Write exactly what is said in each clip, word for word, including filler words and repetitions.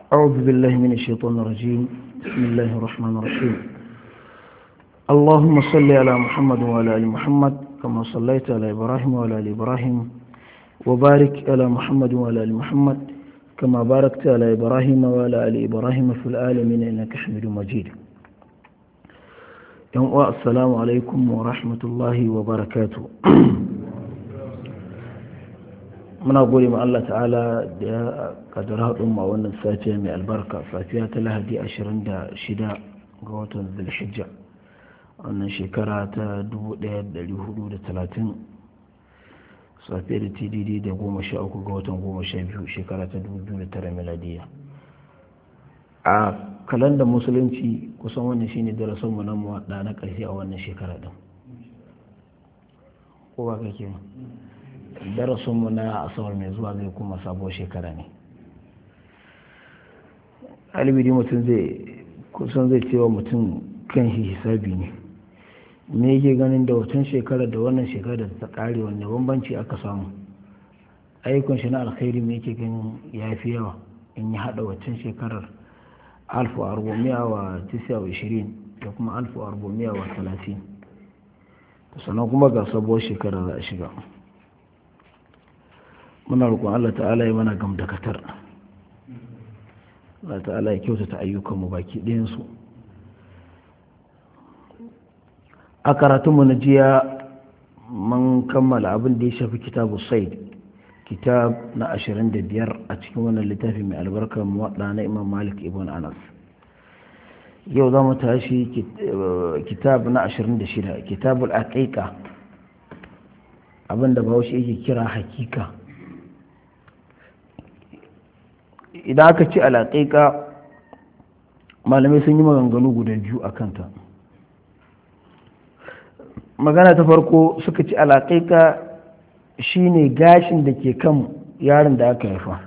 أعوذ بالله من الشيطان الرجيم. بسم الله الرحمن الرحيم. اللهم صل على محمد وعلى آل محمد كما صليت على إبراهيم وعلى آل إبراهيم وبارك على محمد وعلى آل محمد كما باركت على إبراهيم وعلى آل إبراهيم في العالمين إنك حميد مجيد. السلام عليكم ورحمة الله وبركاته. muna gode ma Allah ta'ala da ya kaddara haɗin ma wannan safiya mai albarka, safiya ta lahadi ashirin da shida ga watan zulhijja wannan shekara ta dubu ɗaya da ɗari hudu da talatin, safiya da tdd da goma sha uku ga watan goma sha biyu shekara ta dubu biyu da tara miladiya. A kalanda musulunci kusan wannan shine darasin mu na muwadda na ƙarshe a wannan shekara din, ko ba kake ma darasinmu na asabar mai zuwa zai kuma sabuwar shekara ne. alibidi mutum zai kusan zai cewa mutum kan shi hisabi ne, me yake ganin da watan shekara da wannan shekara da ta kare wanne bambanci aka samu, ayyukan shi na alkhairi me yake ganin ya fi yawa in ya hada watan shekarar alfu arbomiya wa tisa wa ishirin da kuma alfu arbomiya wa talatin, sannan kuma ga sabuwar shekara za a shiga. muna roƙon Allah ta'ala ya mana gam da katar, Allah ta'ala ya kyautata ayyukanmu baki ɗayansu. A karatunmu na jiya mun kammala abin da ya shafi kitabu said, kitab na ashirin da biyar a cikin wannan littafi mai albarkar muwaɗa na imam malik ibn anas. yau za mu tashi kitab na ashirin da shida, kitabul aqiqa, abin da bahaushe yake kira hakika. idan aka ce alaƙiƙa malamai sun yi maganganu guda biyu a kanta. magana ta farko suka ce alaƙiƙa shine gashin da ke kan yaron da aka haifa,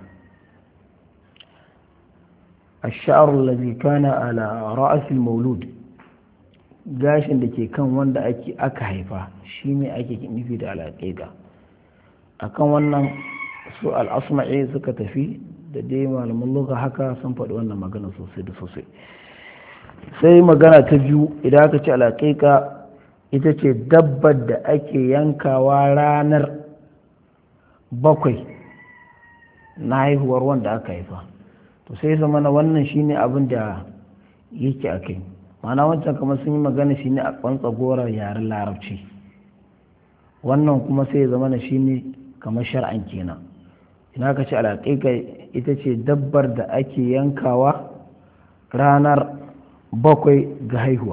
ash-sha'ru allazi kana ala ra'sil maulud, gashin da ke kan wanda ake aka haifa shine ake nufi da alaƙiƙa. akan wannan su al-asma'i suka tafi da dai malaman lugha haka sun faɗi wannan magana sosai da sosai. sai magana ta biyu idan aka ce alaƙiƙa ita ce dabbar da ake yankawa ranar bakwai na haihuwar wanda aka haifa. to sai zama na wannan shine abin da yake a kai, ma'ana wancan kamar sun yi magana shine a kwantsa gorar yaren larabci, wannan kuma sai zama na shine kamar shar'an kenan. ina ka ce alaƙiƙa ita ce dabbar da ake yankawa ranar bakwai ga haihuwa.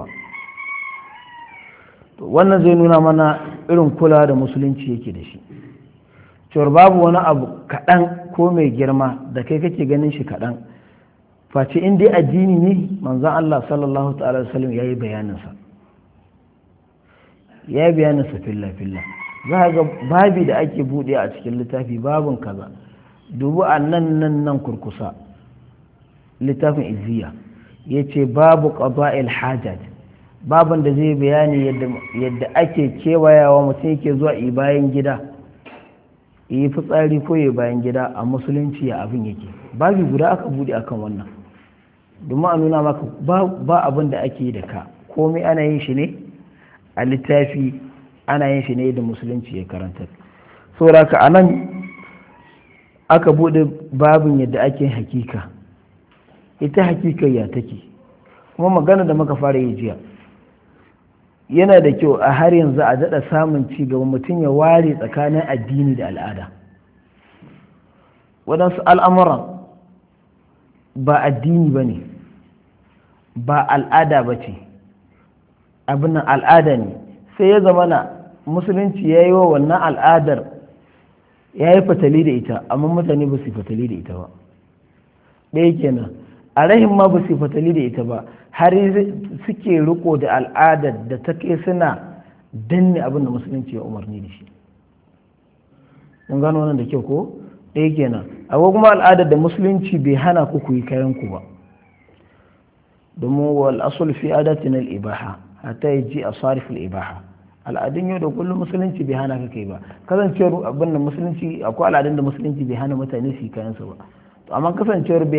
wannan zai nuna mana irin kula da musulunci yake da shi, cewar babu wani abu kaɗan ko mai girma da kai kake ganin shi kaɗan face in dai addini ne manzon Allah sallallahu ta'ala wasallam ya yi bayaninsa ya yi bayaninsa filla filla. za ga babi da ake buɗe a cikin littafi babin kaza, dubu a nan nan nan kurkusa littafin izziya ya ce babu qada'il hajat, babin da zai bayani yadda ake kewayawa mutum yake zuwa yi bayan gida, yi fitsari ko yi bayan gida a musulunci ya abin yake. babi guda aka bude akan wannan domin a nuna maka ba abin da ake yi da ka, komai ana yin shi ne a littafi, ana yin shi ne da musulunci ya karanta. saboda ka anan aka bude babin yadda ake hakika, ita hakikar ya take, kuma magana da muka fara yi jiya yana da kyau a har yanzu a daɗa samun ci gaba mutum ya ware tsakanin addini da al'ada. waɗansu al'amuran ba addini ba ne, ba al'ada ba ce, abin nan al'ada ne, sai ya zama na musulunci ya yi wa wannan al'adar ya yi fatali da ita, amma mutane ba su fatali da ita ba. ɗaya kenan, a rahim ma ba su fatali da ita ba, har suke riko da al'adar da ta kai suna danne abin da musulunci ya umarni da shi. mun gano wannan da kyau ko? ɗaya kenan. akwai kuma al'adar da musulunci bai hana ku ku yi kayan ku ba, domin wal asul fi adatin al ibaha hatta yaji asarif al ibaha, al'adun yau da kullum musulunci bai hana ka kai ba. kasancewar abin da musulunci akwai al'adun da musulunci bai hana mutane su yi kayan su ba, to amma kasancewar